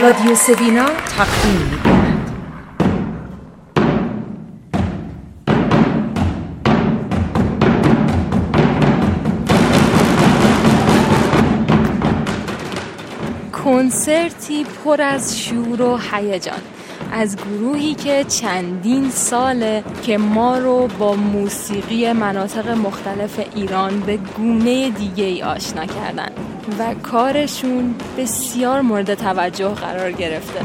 رادیو سبینا تقدیم می‌کند. کنسرتی پر از شور و هیجان از گروهی که چندین ساله که ما رو با موسیقی مناطق مختلف ایران به گونه دیگه‌ای آشنا کردن و کارشون بسیار مورد توجه قرار گرفته.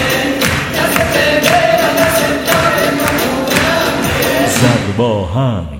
با هم